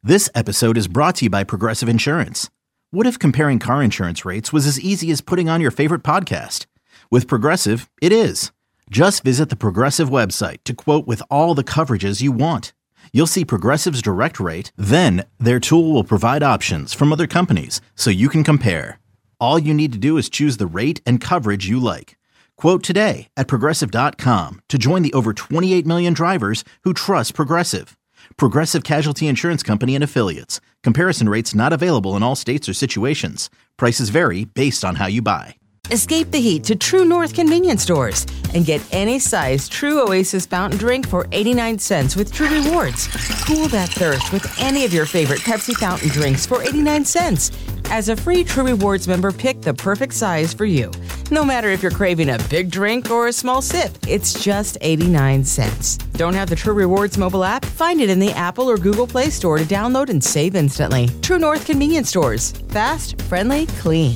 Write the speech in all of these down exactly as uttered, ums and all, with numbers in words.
This episode is brought to you by Progressive Insurance. What if comparing car insurance rates was as easy as putting on your favorite podcast? With Progressive, it is. Just visit the Progressive website to quote with all the coverages you want. You'll see Progressive's direct rate, then their tool will provide options from other companies so you can compare. All you need to do is choose the rate and coverage you like. Quote today at progressive dot com to join the over twenty-eight million drivers who trust Progressive. Progressive Casualty Insurance Company and Affiliates. Comparison rates not available in all states or situations. Prices vary based on how you buy. Escape the heat to True North convenience stores and get any size True Oasis fountain drink for eighty-nine cents with True Rewards. Cool that thirst with any of your favorite Pepsi fountain drinks for eighty-nine cents. As a free True Rewards member, pick the perfect size for you. No matter if you're craving a big drink or a small sip, it's just eighty-nine cents. Don't have the True Rewards mobile app? Find it in the Apple or Google Play Store to download and save instantly. True North convenience stores. Fast, friendly, clean.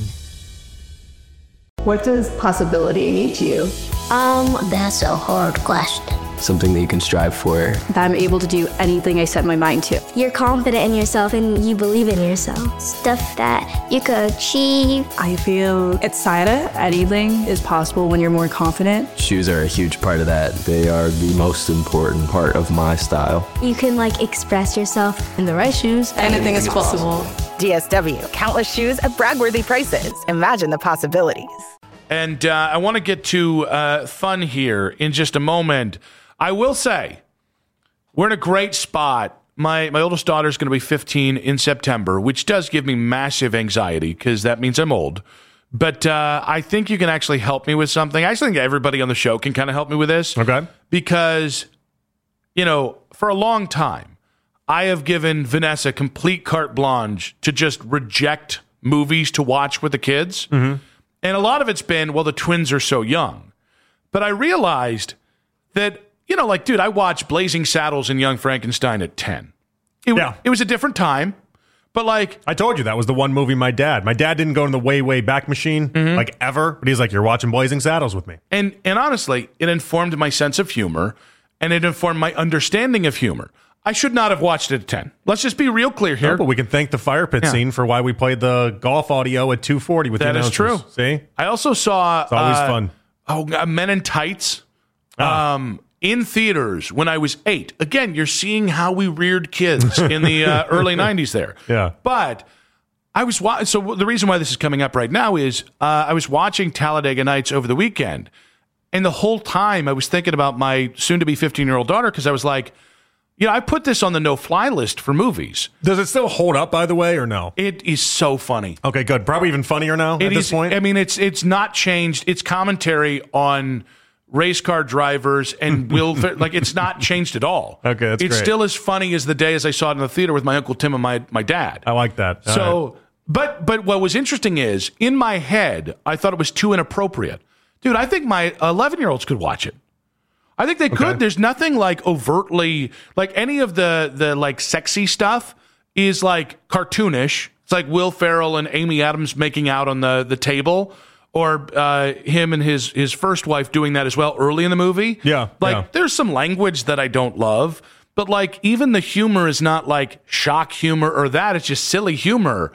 What does possibility mean to you? Um, that's a hard question. Something that you can strive for. That I'm able to do anything I set my mind to. You're confident in yourself and you believe in yourself. Stuff that you could achieve. I feel excited. Anything is possible when you're more confident. Shoes are a huge part of that. They are the most important part of my style. You can like express yourself. In the right shoes, anything is possible. D S W, countless shoes at brag-worthy prices. Imagine the possibilities. And uh, I want to get to uh, fun here in just a moment. I will say, we're in a great spot. My my oldest daughter is going to be fifteen in September, which does give me massive anxiety because that means I'm old. But uh, I think you can actually help me with something. I actually think everybody on the show can kind of help me with this. Okay. Because, you know, for a long time, I have given Vanessa complete carte blanche to just reject movies to watch with the kids. Mm-hmm. And a lot of it's been, well, the twins are so young. But I realized that, you know, like, dude, I watched Blazing Saddles and Young Frankenstein at ten. It, yeah. it was a different time. But, like... I told you that was the one movie my dad... My dad didn't go in the way, way back machine, mm-hmm. like, ever. But he's like, you're watching Blazing Saddles with me. And and honestly, it informed my sense of humor, and it informed my understanding of humor. I should not have watched it at ten. Let's just be real clear here. No, but we can thank the fire pit yeah. scene for why we played the golf audio at two forty with that the is true. See? I also saw... It's always uh, fun. Oh, uh, Men in Tights. Ah. Um... In theaters when I was eight. Again, you're seeing how we reared kids in the uh, early nineties there. Yeah. But I was wa- so the reason why this is coming up right now is uh, I was watching Talladega Nights over the weekend, and the whole time I was thinking about my soon-to-be fifteen-year-old daughter because I was like, you know, I put this on the no-fly list for movies. Does it still hold up, by the way, or no? It is so funny. Okay, good. Probably even funnier now it at is, this point? I mean, it's it's not changed. It's commentary on race car drivers and will like it's not changed at all. Okay, that's it's great. still as funny as the day as I saw it in the theater with my Uncle Tim and my my dad. I like that. All so, right. but but what was interesting is in my head I thought it was too inappropriate, dude. I think my eleven year olds could watch it. I think they Okay. could. There's nothing like overtly like any of the the like sexy stuff is like cartoonish. It's like Will Ferrell and Amy Adams making out on the the table. Or uh, him and his his first wife doing that as well early in the movie. Yeah, like yeah. there's some language that I don't love, but like even the humor is not like shock humor or that. It's just silly humor,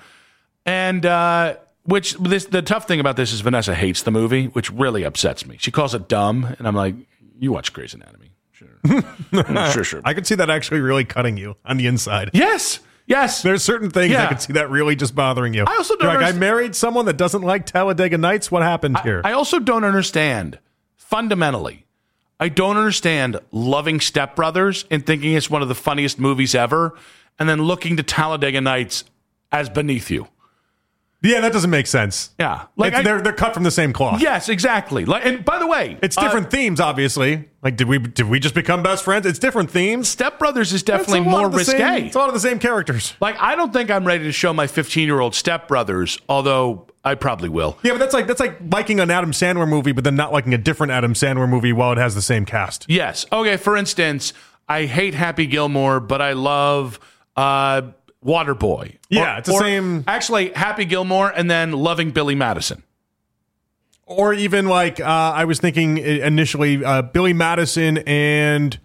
and uh, which this the tough thing about this is Vanessa hates the movie, which really upsets me. She calls it dumb, and I'm like, you watch Grey's Anatomy, sure, sure, sure. I could see that actually really cutting you on the inside. Yes. Yes. There's certain things Yeah. I could see that really just bothering you. I also don't You're like, I understand- married someone that doesn't like Talladega Nights. What happened I, here? I also don't understand, fundamentally, I don't understand loving Step Brothers and thinking it's one of the funniest movies ever, and then looking to Talladega Nights as beneath you. Yeah, that doesn't make sense. Yeah. Like It's- I- they're they're cut from the same cloth. Yes, exactly. Like, and by the way, It's uh, different themes, obviously. Like, did we did we just become best friends? It's different themes. Step Brothers is definitely It's a lot more of the risque. same- It's a lot of the same characters. Like, I don't think I'm ready to show my fifteen-year-old Step Brothers, although I probably will. Yeah, but that's like that's like liking an Adam Sandler movie, but then not liking a different Adam Sandler movie while it has the same cast. Yes. Okay, for instance, I hate Happy Gilmore, but I love uh, Waterboy. Yeah, Or- it's the or same- Actually, Happy Gilmore and then loving Billy Madison. Or even like uh, I was thinking initially, uh, Billy Madison and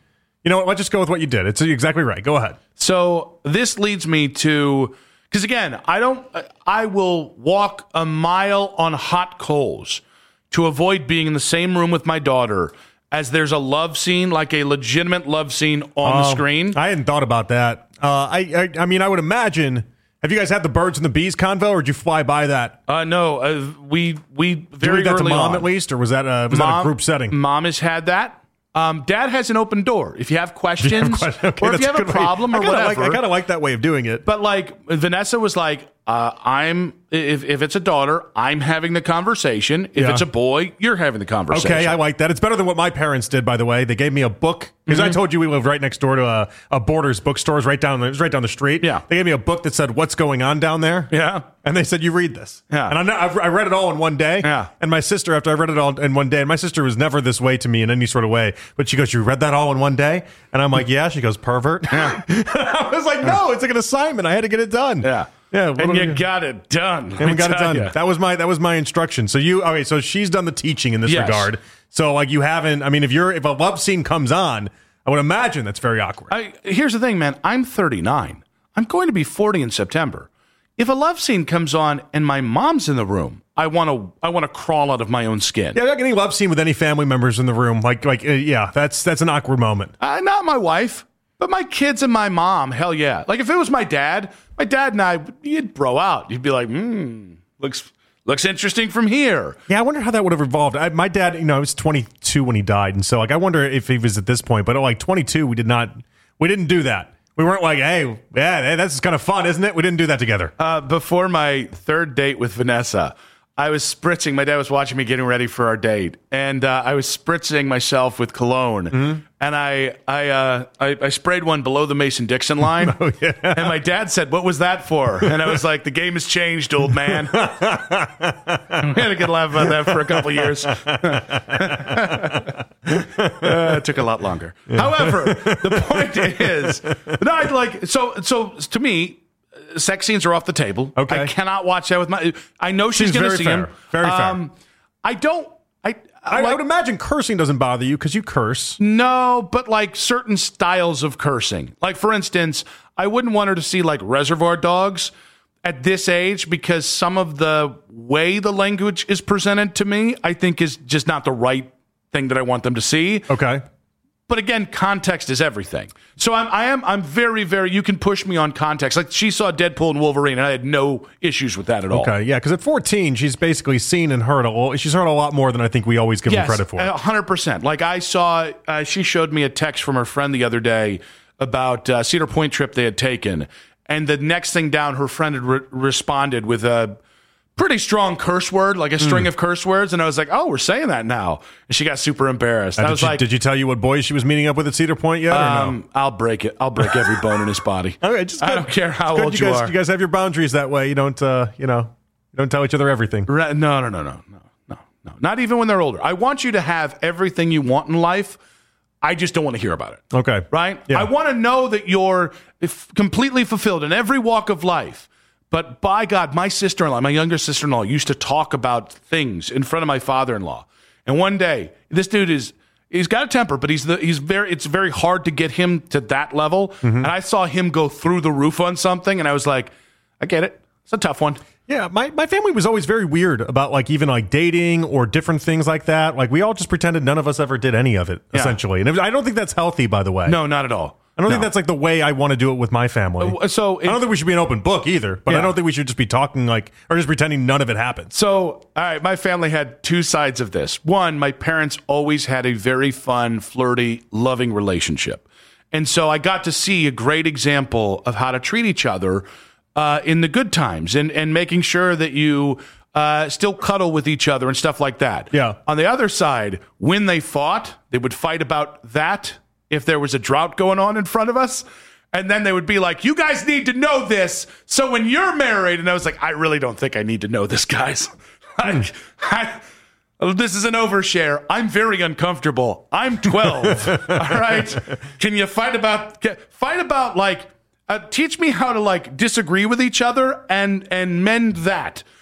You know what? Let's just go with what you did. It's exactly right. Go ahead. So this leads me to, because again, I don't, I will walk a mile on hot coals to avoid being in the same room with my daughter as there's a love scene, like a legitimate love scene on um, the screen. I hadn't thought about that. Uh, I, I, I mean, I would imagine. Have you guys had the birds and the bees convo, or did you fly by that? Uh, no, uh, we we very did you read that early to mom on. At least, or was that a, was mom, that a group setting? Mom has had that. Um, Dad has an open door. If you have questions, you have questions? Okay, or if you have a problem way. or I whatever. Like, I kind of like that way of doing it. But like Vanessa was like, uh, I'm if if it's a daughter, I'm having the conversation. If yeah. it's a boy, you're having the conversation. Okay, I like that. It's better than what my parents did, by the way. They gave me a book because mm-hmm. I told you we lived right next door to a, a Borders bookstore. Right down, it was right down the street. Yeah, they gave me a book that said "What's going on down there." Yeah, and they said you read this. Yeah, and I, I read it all in one day. Yeah, and my sister, after I read it all in one day, and my sister was never this way to me in any sort of way, but she goes, "You read that all in one day?" And I'm like, "Yeah." She goes, "Pervert." Yeah. I was like, "No, it's like an assignment. I had to get it done." Yeah. Yeah, and you got it done. And we got it done. You. That was my that was my instruction. So you okay? So she's done the teaching in this yes. regard. So like you haven't. I mean, if you're if a love scene comes on, I would imagine that's very awkward. I, here's the thing, man. I'm thirty-nine. I'm going to be forty in September. If a love scene comes on and my mom's in the room, I want to I want to crawl out of my own skin. Yeah, like any love scene with any family members in the room, like like uh, yeah, that's that's an awkward moment. Uh, not my wife. But my kids and my mom, hell yeah. Like if it was my dad, my dad and I, you'd bro out. You'd be like, hmm, looks looks interesting from here. Yeah, I wonder how that would have evolved. I, my dad, you know, he was twenty-two when he died, and so like I wonder if he was at this point. But at like twenty-two, we did not, we didn't do that. We weren't like, hey, yeah, hey, that's kind of fun, isn't it? We didn't do that together. Uh, before my third date with Vanessa, I was spritzing. My dad was watching me getting ready for our date, and uh, I was spritzing myself with cologne. Mm-hmm. And I, I, uh, I, I sprayed one below the Mason-Dixon line. Oh, yeah. And my dad said, "What was that for?" And I was like, "The game has changed, old man." We had a good laugh about that for a couple years. uh, it took a lot longer. Yeah. However, the point is, no, I'd like so. So to me, sex scenes are off the table. Okay. I cannot watch that with my. I know she's going to see fair. him. Very fair. Um, I don't. I, I, like, I would imagine cursing doesn't bother you because you curse. No, but like certain styles of cursing. Like for instance, I wouldn't want her to see like Reservoir Dogs at this age because some of the way the language is presented to me, I think is just not the right thing that I want them to see. Okay. But again, context is everything. So I'm, I am, I'm very, very. You can push me on context. Like she saw Deadpool and Wolverine, and I had no issues with that at all. Okay, yeah, because at fourteen, she's basically seen and heard a lot. She's heard a lot more than I think we always give yes, her credit for. A hundred percent. Like I saw, uh, she showed me a text from her friend the other day about uh, Cedar Point trip they had taken, and the next thing down, her friend had re- responded with a pretty strong curse word, like a string mm. of curse words. And I was like, oh, we're saying that now. And she got super embarrassed. Uh, I was she, like, did you tell you what boys she was meeting up with at Cedar Point yet? Um, or no? I'll break it. I'll break every bone in his body. Okay, just I don't care how old you, you guys, are. You guys have your boundaries that way. You don't, uh, you know, you don't tell each other everything. Right, no, no, no, no, no, no, no. Not even when they're older. I want you to have everything you want in life. I just don't want to hear about it. Okay. Right? Yeah. I want to know that you're f- completely fulfilled in every walk of life. But by God, my sister-in-law, my younger sister-in-law, used to talk about things in front of my father-in-law. And one day, this dude is, he's got a temper, but he's the, he's very, it's very hard to get him to that level. Mm-hmm. And I saw him go through the roof on something, and I was like, I get it. It's a tough one. Yeah, my, my family was always very weird about like even like dating or different things like that. Like we all just pretended none of us ever did any of it, yeah. essentially. And it was, I don't think that's healthy, by the way. No, not at all. I don't no. think that's like the way I want to do it with my family. Uh, so it, I don't think we should be an open book either, but yeah. I don't think we should just be talking like, or just pretending none of it happened. So, all right, my family had two sides of this. One, my parents always had a very fun, flirty, loving relationship. And so I got to see a great example of how to treat each other uh, in the good times and, and making sure that you uh, still cuddle with each other and stuff like that. Yeah. On the other side, when they fought, they would fight about that. If there was a drought going on in front of us, and then they would be like, you guys need to know this. So when you're married, and I was like, I really don't think I need to know this, guys. I, I, this is an overshare. I'm very uncomfortable. I'm twelve. All right. Can you fight about, fight about like, uh, teach me how to like disagree with each other and, and mend that.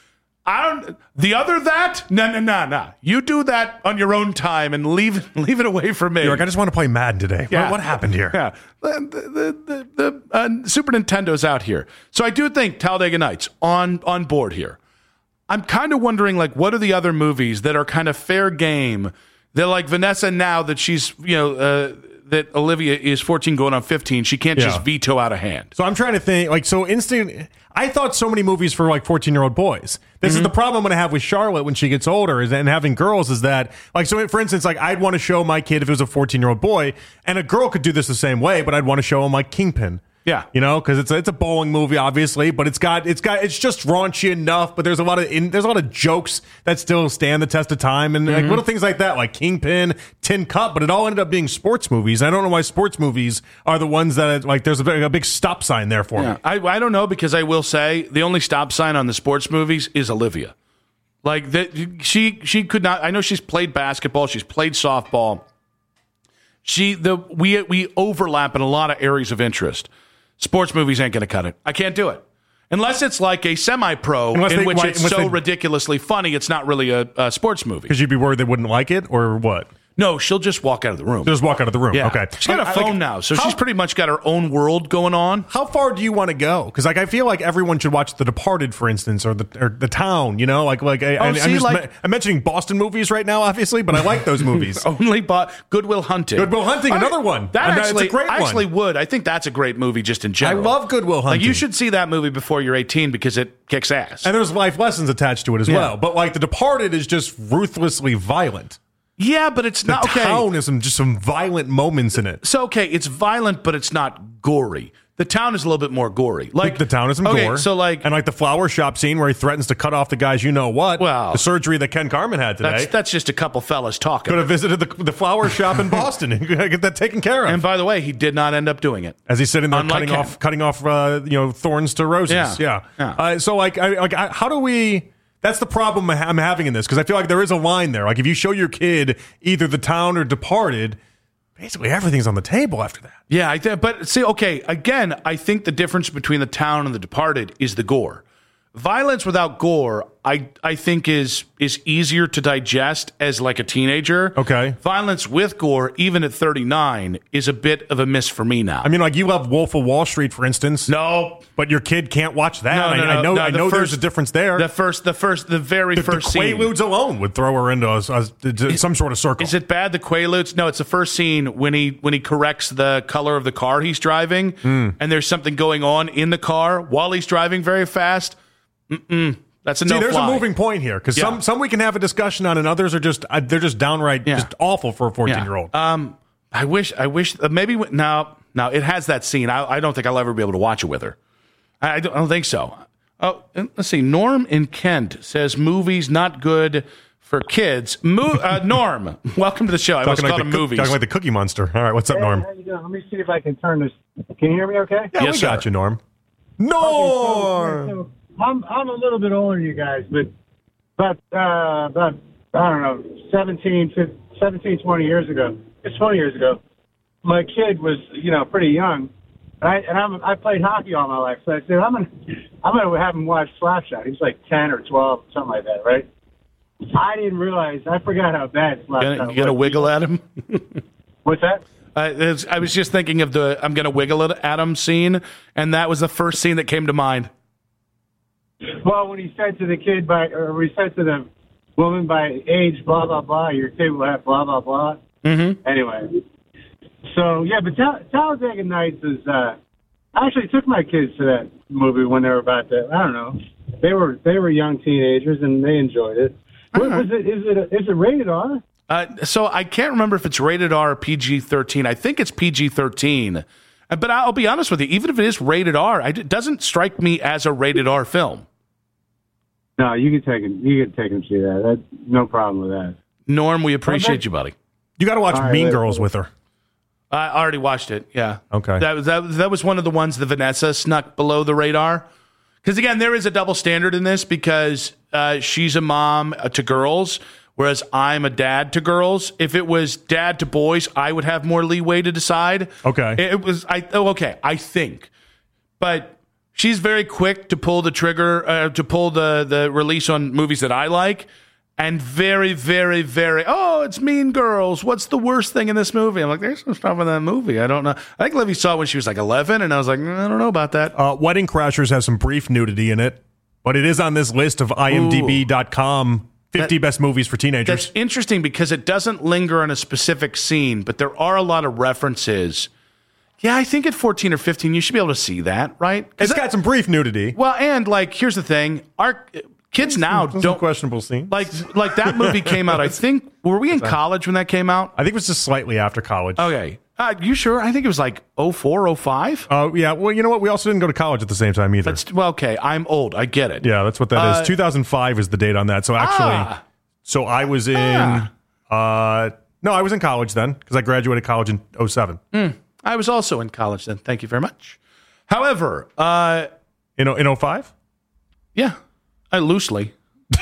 I don't. The other that? No, no, no, no. You do that on your own time and leave leave it away from me. You're like, I just want to play Madden today. Yeah. What, what happened here? Yeah, the the the, the uh, Super Nintendo's out here, so I do think Talladega Nights on on board here. I'm kind of wondering, like, what are the other movies that are kind of fair game? They're like Vanessa now that she's you know. Uh, that Olivia is fourteen going on fifteen, she can't Yeah. just veto out of hand. So I'm trying to think, like, so instant. I thought so many movies for like fourteen year old boys. This Mm-hmm. is the problem I'm going to have with Charlotte when she gets older, is and having girls is that, like, so for instance, like, I'd want to show my kid if it was a fourteen year old boy, and a girl could do this the same way, but I'd want to show him like Kingpin. Yeah. You know, because it's a, it's a bowling movie, obviously, but it's got it's got it's just raunchy enough. But there's a lot of in, there's a lot of jokes that still stand the test of time, and Mm-hmm. like little things like that, like Kingpin, Tin Cup. But it all ended up being sports movies. I don't know why sports movies are the ones that like there's a, big- a big stop sign there for Yeah. me. I I don't know, because I will say the only stop sign on the sports movies is Olivia. Like that, she she could not. I know she's played basketball, she's played softball. She the we we overlap in a lot of areas of interest. Sports movies ain't going to cut it. I can't do it. Unless it's like a semi-pro Unless in they- which why- it's unless so they- ridiculously funny, it's not really a, a sports movie. Because you'd be worried they wouldn't like it, or what? No, she'll just walk out of the room. Just walk out of the room. Yeah. Okay. She's got a I- I phone like- now, so how- she's pretty much got her own world going on. How far do you want to go? Because like I feel like everyone should watch The Departed, for instance, or the or The Town. You know, like like I, Oh, and see, I'm, just like- me- I'm mentioning Boston movies right now, obviously, but I like those movies. Only bought Goodwill Hunting. Good Will Hunting, All right. another one. That And, uh, it's a actually, great I one. actually would. I think that's a great movie just in general. I love Good Will Like, you Hunting. should see that movie before you're eighteen because it kicks ass. And there's life lessons attached to it as Yeah. well. But like The Departed is just ruthlessly violent. yeah, but it's The not okay. Town is some just some violent moments in it. So okay, it's violent, but it's not gory. The Town is a little bit more gory. Like The Town is some okay, gore. So like, and like the flower shop scene where he threatens to cut off the guy's you know what. Well, the surgery that Ken Carmen had today. that's that's just a couple fellas talking. Could have visited the, the flower shop in Boston and get that taken care of. And by the way, he did not end up doing it. As he's sitting there Unlike cutting him. off, cutting off, uh, you know, thorns to roses. Yeah. Yeah. Yeah. Uh, so, like, I, like, I, how do we? That's the problem I'm having in this, because I feel like there is a line there. Like, if you show your kid either The Town or Departed, basically everything's on the table after that. Yeah, I th- but see, okay, again, I think the difference between The Town and The Departed is the gore. Violence without gore, I I think is is easier to digest as like a teenager. Okay. Violence with gore, even at thirty-nine, is a bit of a miss for me now. I mean, like, you love Wolf of Wall Street, for instance. no, But your kid can't watch that. no, I, no, no, I know, no, I the know first- there's a difference there. The first, the first, the very the, the first scene. Quaaludes alone would throw her into a, a- a- some sort of circle. Is it bad? The Quaaludes? No, it's the first scene when he when he corrects the color of the car he's driving, Hmm. and there's something going on in the car while he's driving very fast. Mm-mm. That's a See, no there's fly. a moving point here, because Yeah. some some we can have a discussion on, and others are just uh, they're just downright Yeah. just awful for a fourteen Yeah. year old. Um, I wish, I wish uh, maybe w- no, no. It has that scene. I, I don't think I'll ever be able to watch it with her. I, I, don't, I don't think so. Oh, and let's see. Norm in Kent says movies not good for kids. Mo- uh, Norm, welcome to the show. I almost talking called like him the, cook- movies. talking like the Cookie Monster. All right, what's up, Norm? How you doing? Let me see if I can turn this. Can you hear me okay? Yeah, Yes, we got sir. you, Norm. Okay, Norm. so, so I'm I'm a little bit older than you guys, but but uh, about I don't know seventeen, fifteen, seventeen, twenty years ago. It's twenty years ago. My kid was you know pretty young, and I and I'm, I played hockey all my life. So I said I'm gonna I'm gonna have him watch Slapshot. He was like ten or twelve, something like that, right? I didn't realize. I forgot how bad Slapshot Gonna, you gonna was. wiggle at him? What's that? Uh, it's- I was just thinking of the I'm going to wiggle it at him scene, and that was the first scene that came to mind. Well, when he said to the kid by, or he said to the woman by age, blah blah blah, your kid will have blah blah blah. Mm-hmm. Anyway, so yeah, but Tal- Talladega Nights is. Uh, I actually took my kids to that movie when they were about that. I don't know. They were they were young teenagers and they enjoyed it. What, was it? Is it is it rated R? Uh, so I can't remember if it's rated R or P G thirteen. I think it's P G thirteen. Uh, But I'll be honest with you, even if it is rated R, I, it doesn't strike me as a rated R film. No, you can take it. You can take them to see that. That no problem with that. Norm, we appreciate Okay. you, buddy. You got to watch All right, Mean later. Girls with her. I already watched it. Yeah. Okay. That was that, that was one of the ones that Vanessa snuck below the radar. Because again, there is a double standard in this because uh, she's a mom uh, to girls, whereas I'm a dad to girls. If it was dad to boys, I would have more leeway to decide. Okay. It was I. Oh, okay. I think, but She's very quick to pull the trigger, uh, to pull the, the release on movies that I like. And very, very, very, oh, it's Mean Girls. What's the worst thing in this movie? I'm like, there's some stuff in that movie. I don't know. I think Livy saw it when she was like eleven, and I was like, mm, I don't know about that. Uh, Wedding Crashers has some brief nudity in it, but it is on this list of I M D B dot com fifty that, best movies for teenagers. That's interesting because it doesn't linger on a specific scene, but there are a lot of references. Yeah, I think at fourteen or fifteen, you should be able to see that, right? It's that, got some brief nudity. Well, and like, here's the thing. Our kids now some, don't some questionable scene. Like, like that movie came out. I think were we in college when that came out? I think it was just slightly after college. Okay, uh, you sure? I think it was like oh four, oh five Oh uh, yeah. Well, you know what? We also didn't go to college at the same time either. That's, well, okay. I'm old. I get it. Yeah, that's what that uh, is. two thousand five is the date on that. So actually, ah, so I was in. Ah. Uh, no, I was in college then because I graduated college in oh seven Mm, I was also in college then. Thank you very much. However, uh, in in oh five Yeah, I loosely.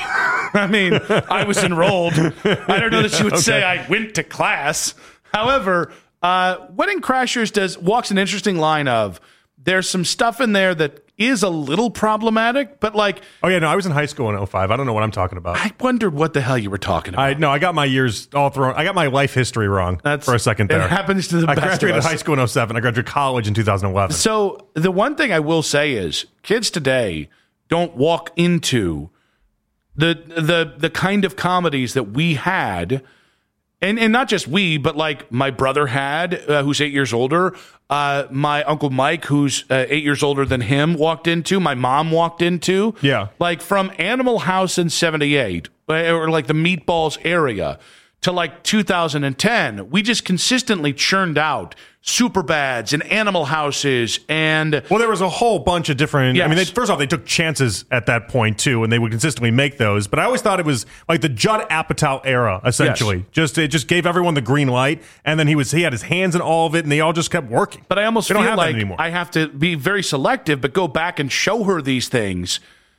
I mean, I was enrolled. I don't know that you would okay. say I went to class. However, uh, Wedding Crashers does walks an interesting line of there's some stuff in there that is a little problematic, but like, oh yeah, no, I was in high school in oh five I don't know what I'm talking about. I wondered what the hell you were talking about. I no, I got my years all thrown. I got my life history wrong That's, for a second there. It happens to the I best graduated of us. high school in oh seven I graduated college in two thousand eleven So the one thing I will say is kids today don't walk into the the the kind of comedies that we had, and and not just we, but like my brother had, uh, who's eight years older. Uh, my Uncle Mike, who's uh, eight years older than him, walked into. My mom walked into. Yeah, like from Animal House in seventy-eight, or like the Meatballs area, to like two thousand ten. We just consistently churned out Superbads and Animal Houses, and well, there was a whole bunch of different. Yes. I mean, they, first off, they took chances at that point too, and they would consistently make those. But I always thought it was like the Judd Apatow era, essentially. Yes. Just it just gave everyone the green light, and then he was he had his hands in all of it, and they all just kept working. But I almost they feel don't have like that anymore. I have to be very selective, but go back and show her these things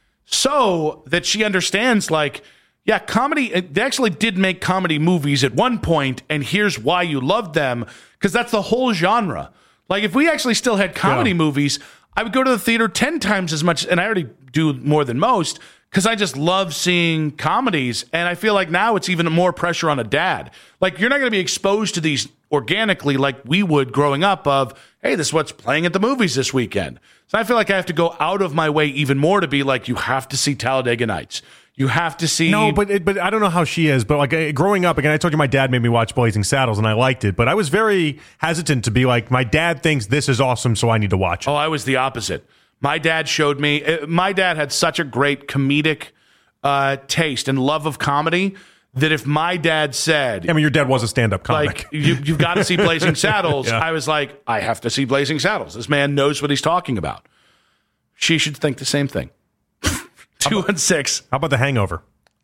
so that she understands, like, yeah, comedy, they actually did make comedy movies at one point, and here's why you loved them, because that's the whole genre. Like, if we actually still had comedy yeah. movies, I would go to the theater ten times as much, and I already do more than most, because I just love seeing comedies, and I feel like now it's even more pressure on a dad. Like, you're not going to be exposed to these organically like we would growing up of, hey, this is what's playing at the movies this weekend. So I feel like I have to go out of my way even more to be like, you have to see Talladega Nights. You have to see. No, but it, but I don't know how she is. But like uh, growing up, again, I told you my dad made me watch Blazing Saddles, and I liked it. But I was very hesitant to be like, my dad thinks this is awesome, so I need to watch it. Oh, I was the opposite. My dad showed me. Uh, my dad had such a great comedic uh, taste and love of comedy that if my dad said, I mean, your dad was a stand-up comic. Like, you, you've got to see Blazing Saddles. yeah. I was like, I have to see Blazing Saddles. This man knows what he's talking about. She should think the same thing. Two and six. How about The Hangover?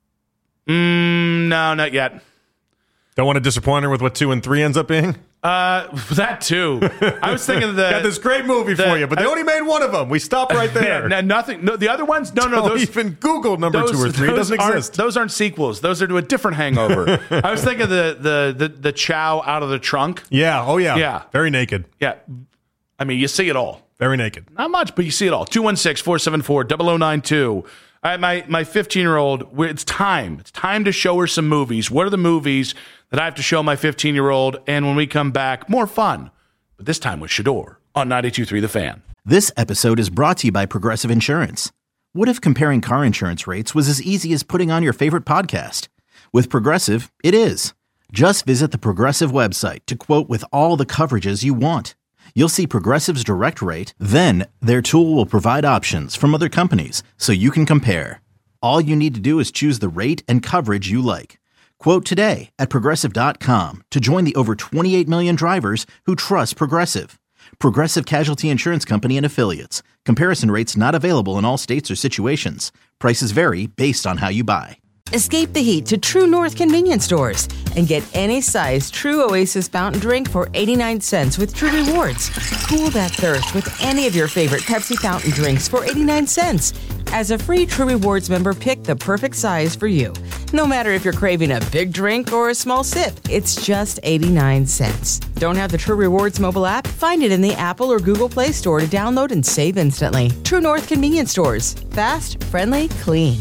Mm, no, not yet. Don't want to disappoint her with what two and three ends up being? Uh, that too. I was thinking of the got this great movie the, for you, but they I, only made one of them. We stopped right there. Yeah, no, nothing. No, the other ones. No, no. Don't those, even Google number those, two or three. It doesn't exist. Those aren't sequels. Those are to a different Hangover. I was thinking of the the the the Chow out of the trunk. Yeah. Oh yeah. Yeah. Very naked. Yeah. I mean, you see it all. Very naked. Not much, but you see it all. two one six, four seven four, zero zero nine two I, my my fifteen-year-old, it's time. It's time to show her some movies. What are the movies that I have to show my fifteen-year-old? And when we come back, more fun. But this time with Shador on ninety-two point three The Fan. This episode is brought to you by Progressive Insurance. What if comparing car insurance rates was as easy as putting on your favorite podcast? With Progressive, it is. Just visit the Progressive website to quote with all the coverages you want. You'll see Progressive's direct rate, then their tool will provide options from other companies so you can compare. All you need to do is choose the rate and coverage you like. Quote today at Progressive dot com to join the over twenty-eight million drivers who trust Progressive. Progressive Casualty Insurance Company and Affiliates. Comparison rates not available in all states or situations. Prices vary based on how you buy. Escape the heat to True North convenience stores and get any size True Oasis fountain drink for eighty-nine cents with True Rewards. Cool that thirst with any of your favorite Pepsi fountain drinks for eighty-nine cents. As a free True Rewards member, pick the perfect size for you. No matter if you're craving a big drink or a small sip, it's just eighty-nine cents. Don't have the True Rewards mobile app? Find it in the Apple or Google Play Store to download and save instantly. True North Convenience Stores. Fast, friendly, clean.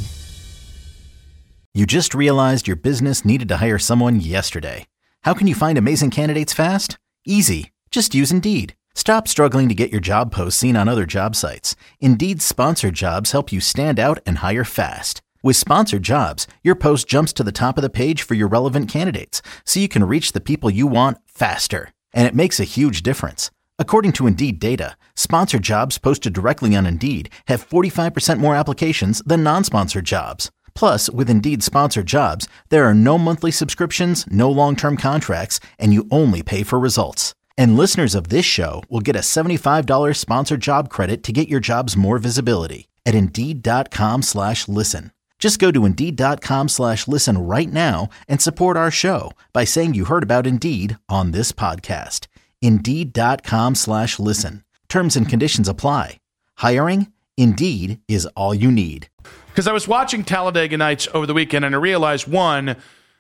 You just realized your business needed to hire someone yesterday. How can you find amazing candidates fast? Easy. Just use Indeed. Stop struggling to get your job posts seen on other job sites. Indeed's sponsored jobs help you stand out and hire fast. With sponsored jobs, your post jumps to the top of the page for your relevant candidates, so you can reach the people you want faster. And it makes a huge difference. According to Indeed data, sponsored jobs posted directly on Indeed have forty-five percent more applications than non-sponsored jobs. Plus, with Indeed sponsored jobs, there are no monthly subscriptions, no long-term contracts, and you only pay for results. And listeners of this show will get a seventy-five dollars sponsored job credit to get your jobs more visibility at Indeed.com slash listen. Just go to Indeed.com slash listen right now and support our show by saying you heard about Indeed on this podcast. Indeed.com slash listen. Terms and conditions apply. Hiring? Indeed is all you need. Because I was watching Talladega Nights over the weekend, and I realized, one,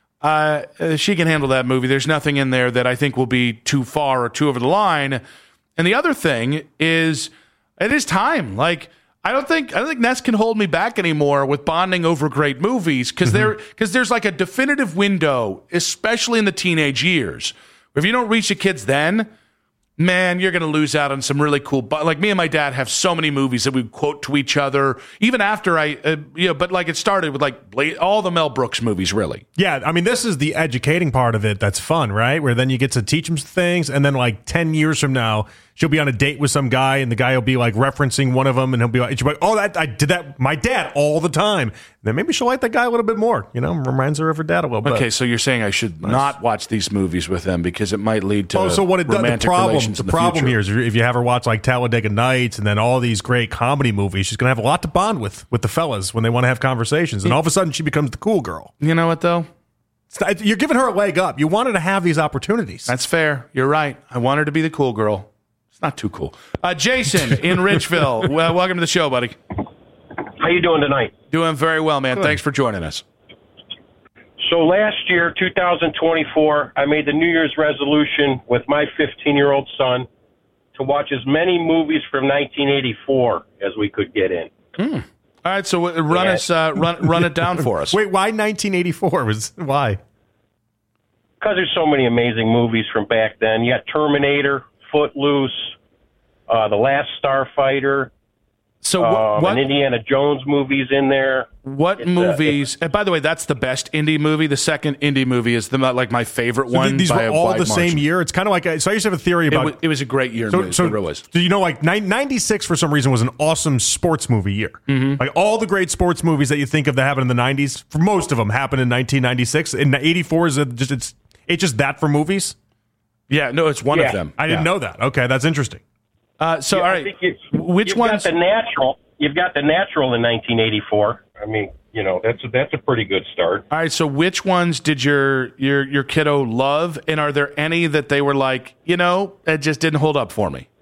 uh, she can handle that movie. There's nothing in there that I think will be too far or too over the line. And the other thing is, it is time. Like, I don't think I don't think Ness can hold me back anymore with bonding over great movies, because mm-hmm. there because there's like a definitive window, especially in the teenage years. If you don't reach the kids then, man, you're going to lose out on some really cool. But like me and my dad have so many movies that we quote to each other, even after I, uh, you know. But like it started with like all the Mel Brooks movies, really. Yeah, I mean, this is the educating part of it. That's fun, right? Where then you get to teach them things, and then like ten years from now, she'll be on a date with some guy, and the guy will be like referencing one of them, and he'll be like, she'll be like, "Oh, that I did that, my dad all the time." And then maybe she'll like that guy a little bit more. You know, reminds her of her dad a little bit. Okay, so you're saying I should nice. not watch these movies with them because it might lead to oh, so what it romantic does, the problem, relations the in the problem future. here is if you have her watch like Talladega Nights and then all these great comedy movies, she's gonna have a lot to bond with with the fellas when they want to have conversations, and all of a sudden she becomes the cool girl. You know what though? You're giving her a leg up. You want her to have these opportunities. That's fair. You're right. I want her to be the cool girl. It's not too cool. Uh, Jason in Ridgeville, well, welcome to the show, buddy. How you doing tonight? Doing very well, man. Good. Thanks for joining us. So last year, two thousand twenty-four, I made the New Year's resolution with my fifteen-year-old son to watch as many movies from nineteen eighty-four as we could get in. Hmm. All right, so run yeah. us, uh, run run it down for us. Wait, why nineteen eighty-four? Was why? Because there's so many amazing movies from back then. You got Terminator, Footloose, uh, The Last Starfighter. So um, what? And Indiana Jones movies in there. What it's, movies? Uh, and by the way, that's the best indie movie. The second indie movie is the like my favorite so one. These by were a all wide the margin. same year. It's kind of like a, so. I used to have a theory about. It was, it was a great year. So, so it really was. Do you know like ninety-six for some reason was an awesome sports movie year? Mm-hmm. Like all the great sports movies that you think of that happened in the nineties, for most of them happened in nineteen ninety-six. In eighty-four is it just it's it's just that for movies. Yeah, no, it's one yeah. of them. I didn't yeah. know that. Okay, that's interesting. Uh, so yeah, all right, I think you, which you've ones? Got the Natural. You've got The Natural in nineteen eighty-four. I mean, you know, that's a, that's a pretty good start. All right, so which ones did your your your kiddo love, and are there any that they were like, you know, it just didn't hold up for me?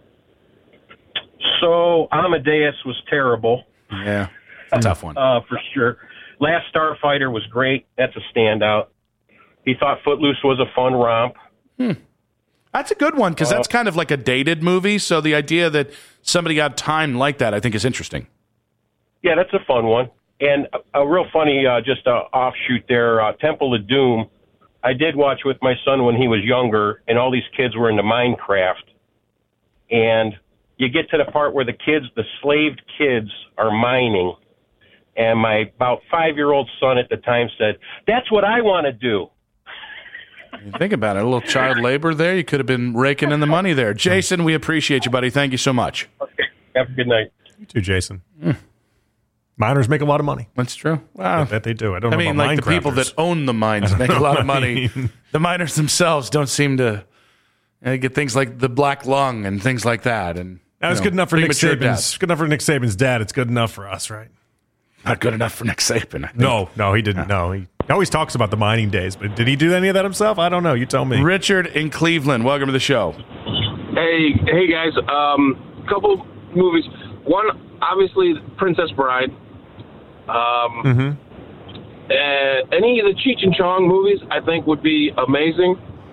So Amadeus was terrible. Yeah, a tough one uh, for sure. Last Starfighter was great. That's a standout. He thought Footloose was a fun romp. Hmm. That's a good one because uh, that's kind of like a dated movie. So the idea that somebody got time like that, I think, is interesting. Yeah, that's a fun one. And a, a real funny, uh, just a offshoot there, uh, Temple of Doom. I did watch with my son when he was younger, and all these kids were into Minecraft. And you get to the part where the kids, the slaved kids, are mining. And my about five-year-old son at the time said, "That's what I want to do." Think about it. A little child labor there. You could have been raking in the money there. Jason, we appreciate you, buddy. Thank you so much. Okay. Have a good night. You too, Jason. Mm. Miners make a lot of money. That's true. Wow. I bet they do. I don't I know mean, about like the people that own the mines make a lot of money. The miners themselves don't seem to uh, get things like the black lung and things like that. And that was know, good enough for Nick Saban's. Death. Good enough for Nick Saban's dad. It's good enough for us, right? Not good enough for Nick Saban. I think. No, no, he didn't. No, he, he always talks about the mining days, but did he do any of that himself? I don't know. You tell me. Richard in Cleveland, welcome to the show. Hey, hey guys. Um, couple movies. One, obviously, Princess Bride. Um, mm-hmm. uh, any of the Cheech and Chong movies, I think would be amazing.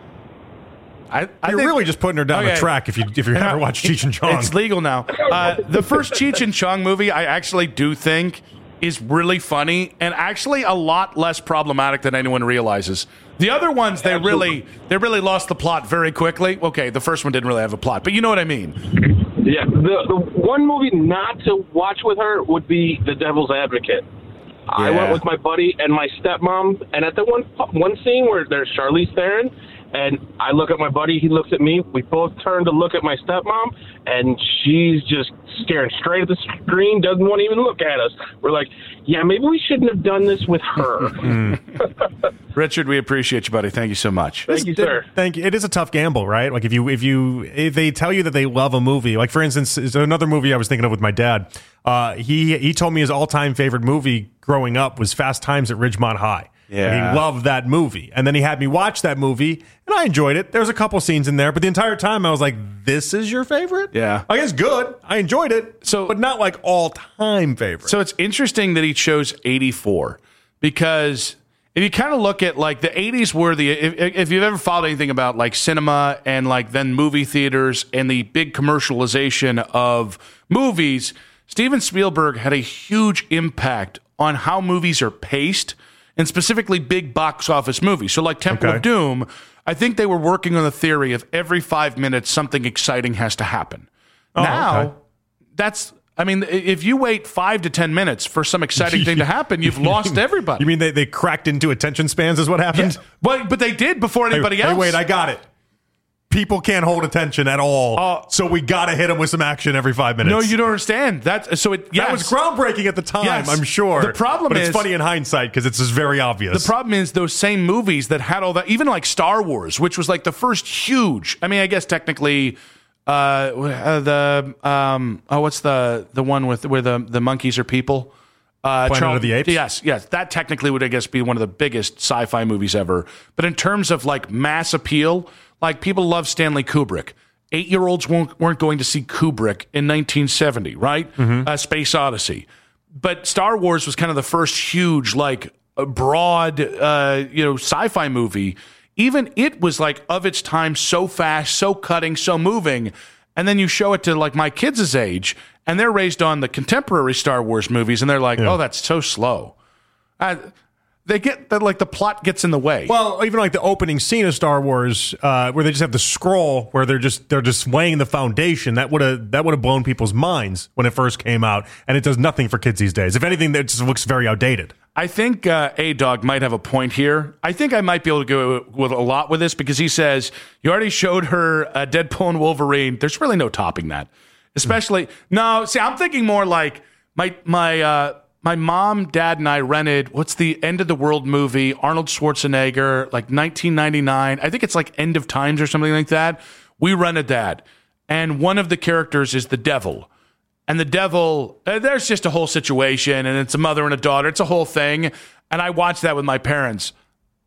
I, I You're think, really just putting her down okay. the track if you if you ever watch Cheech and Chong. It's legal now. Uh, the first Cheech and Chong movie, I actually do think is really funny and actually a lot less problematic than anyone realizes. The other ones, they Absolutely. really they really lost the plot very quickly. Okay, the first one didn't really have a plot, but you know what I mean. Yeah, the the one movie not to watch with her would be The Devil's Advocate. I Yeah. went with my buddy and my stepmom, and at the one one scene where there's Charlize Theron, and I look at my buddy, he looks at me, we both turn to look at my stepmom, and she's just staring straight at the screen, doesn't want to even look at us. We're like, yeah, maybe we shouldn't have done this with her. Richard, we appreciate you, buddy. Thank you so much. Thank you, sir. Thank you. It is a tough gamble, right? Like if you if you if they tell you that they love a movie, like for instance, is another movie I was thinking of with my dad. Uh, he he told me his all time favorite movie growing up was Fast Times at Ridgemont High. Yeah. And he loved that movie, and then he had me watch that movie, and I enjoyed it. There's a couple scenes in there, but the entire time I was like, "This is your favorite?" Yeah. I guess good. I enjoyed it, So- but not like all time favorite. So it's interesting that he chose eighty-four because if you kind of look at like the eighties were the if, if you've ever followed anything about like cinema and like then movie theaters and the big commercialization of movies, Steven Spielberg had a huge impact on how movies are paced and specifically big box office movies. So like Temple Okay. of Doom, I think they were working on the theory of every five minutes something exciting has to happen. Oh, now okay. that's I mean, if you wait five to ten minutes for some exciting thing to happen, you've lost everybody. You mean they, they cracked into attention spans is what happened? Yeah. Well, but they did before anybody hey, else. Hey, wait, I got it. People can't hold attention at all, Uh, so we got to hit them with some action every five minutes. No, you don't understand. That so it yes. That was groundbreaking at the time, Yes. I'm sure. The problem but is- it's funny in hindsight because it's just very obvious. The problem is those same movies that had all that, even like Star Wars, which was like the first huge. I mean, I guess technically, uh, uh, the um, oh, what's the the one with where the the monkeys are people? Uh, Planet Charles- of the Apes? Yes, yes. That technically would, I guess, be one of the biggest sci-fi movies ever. But in terms of like mass appeal, like people love Stanley Kubrick. Eight-year-olds won't, weren't going to see Kubrick in nineteen seventy, right? Mm-hmm. Uh, Space Odyssey. But Star Wars was kind of the first huge, like, a broad, uh, you know, sci-fi movie. Even it was like of its time, so fast, so cutting, so moving. And then you show it to like my kids' age, and they're raised on the contemporary Star Wars movies, and they're like, Yeah. "Oh, that's so slow." Uh, they get that like the plot gets in the way. Well, even like the opening scene of Star Wars, uh, where they just have the scroll, where they're just they're just laying the foundation. That would have that would have blown people's minds when it first came out, and it does nothing for kids these days. If anything, it just looks very outdated. I think uh, A-Dog might have a point here. I think I might be able to go with a lot with this because he says, you already showed her uh, Deadpool and Wolverine. There's really no topping that. Especially, no, see, I'm thinking more like my my uh, my mom, dad, and I rented, what's the End of the World movie, Arnold Schwarzenegger, like nineteen ninety-nine. I think it's like End of Times or something like that. We rented that. And one of the characters is the devil. And the devil, uh, there's just a whole situation, and it's a mother and a daughter. It's a whole thing. And I watched that with my parents.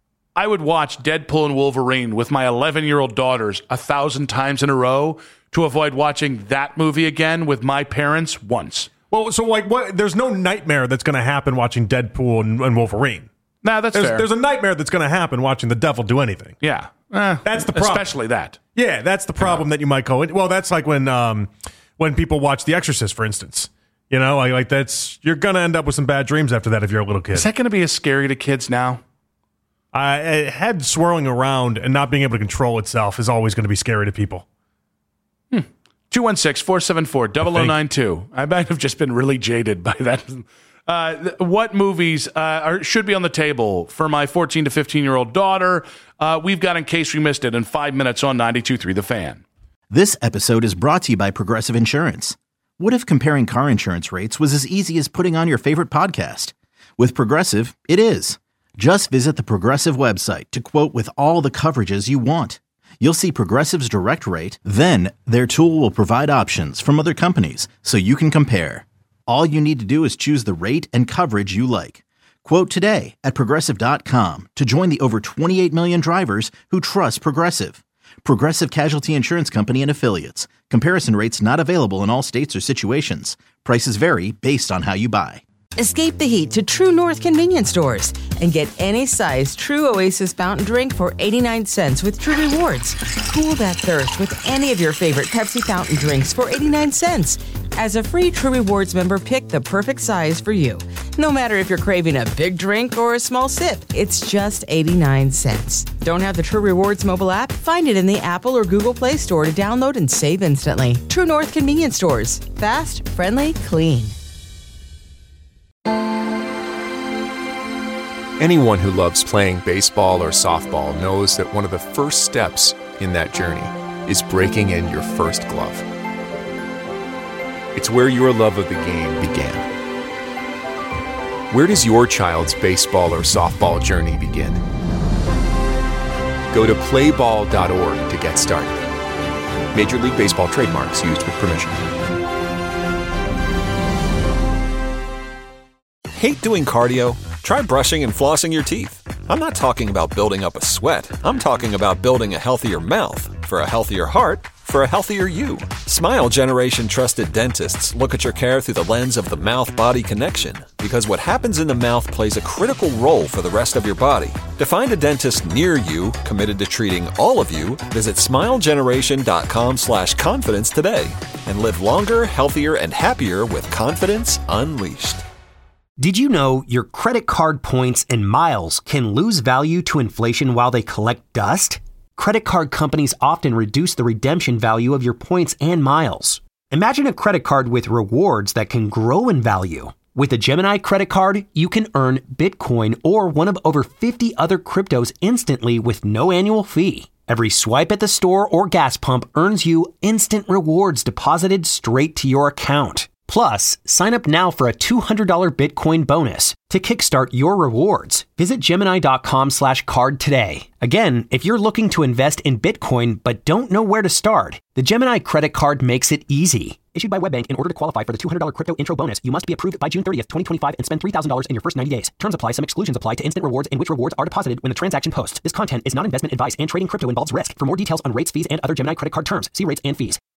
I would watch Deadpool and Wolverine with my eleven-year-old daughters a thousand times in a row to avoid watching that movie again with my parents once. Well, so like, what? There's no nightmare that's going to happen watching Deadpool and, and Wolverine. Nah, that's there's, fair. There's a nightmare that's going to happen watching the devil do anything. Yeah. Eh, That's the problem. Especially that. Yeah, that's the problem that you might go in. Well, that's like when um, when people watch The Exorcist, for instance. You know, like, like that's you're gonna end up with some bad dreams after that if you're a little kid. Is that going to be as scary to kids now? Uh, a head swirling around and not being able to control itself is always going to be scary to people. two one six, four seven four, zero zero nine two. I might have just been really jaded by that. Uh, th- what movies uh, are, should be on the table for my fourteen to fifteen-year-old daughter? Uh, we've got In Case We Missed It in five minutes on ninety-two point three The Fan. This episode is brought to you by Progressive Insurance. What if comparing car insurance rates was as easy as putting on your favorite podcast? With Progressive, it is. Just visit the Progressive website to quote with all the coverages you want. You'll see Progressive's direct rate, then their tool will provide options from other companies so you can compare. All you need to do is choose the rate and coverage you like. Quote today at Progressive dot com to join the over twenty-eight million drivers who trust Progressive. Progressive Casualty Insurance Company and Affiliates. Comparison rates not available in all states or situations. Prices vary based on how you buy. Escape the heat to True North convenience stores and get any size True Oasis fountain drink for eighty-nine cents with True Rewards. Cool that thirst with any of your favorite Pepsi fountain drinks for eighty-nine cents. As a free True Rewards member, pick the perfect size for you. No matter if you're craving a big drink or a small sip, it's just eighty-nine cents. Don't have the True Rewards mobile app? Find it in the Apple or Google Play Store to download and save instantly. True North convenience stores. Fast, friendly, clean. Anyone who loves playing baseball or softball knows that one of the first steps in that journey is breaking in your first glove. It's where your love of the game began. Where does your child's baseball or softball journey begin? Go to play ball dot org to get started. Major League Baseball trademarks used with permission. Hate doing cardio? Try brushing and flossing your teeth. I'm not talking about building up a sweat. I'm talking about building a healthier mouth. For a healthier heart, for a healthier you. Smile Generation trusted dentists look at your care through the lens of the mouth-body connection, because what happens in the mouth plays a critical role for the rest of your body. To find a dentist near you committed to treating all of you, visit smilegeneration.com slash confidence today and live longer, healthier, and happier with confidence unleashed. Did you know your credit card points and miles can lose value to inflation while they collect dust? Credit card companies often reduce the redemption value of your points and miles. Imagine a credit card with rewards that can grow in value. With a Gemini credit card, you can earn Bitcoin or one of over fifty other cryptos instantly with no annual fee. Every swipe at the store or gas pump earns you instant rewards deposited straight to your account. Plus, sign up now for a two hundred dollars Bitcoin bonus. To kickstart your rewards, visit Gemini.com slash card today. Again, if you're looking to invest in Bitcoin but don't know where to start, the Gemini credit card makes it easy. Issued by WebBank, in order to qualify for the two hundred dollars crypto intro bonus, you must be approved by June thirtieth, twenty twenty-five and spend three thousand dollars in your first ninety days. Terms apply. Some exclusions apply to instant rewards in which rewards are deposited when the transaction posts. This content is not investment advice and trading crypto involves risk. For more details on rates, fees, and other Gemini credit card terms, see rates and fees.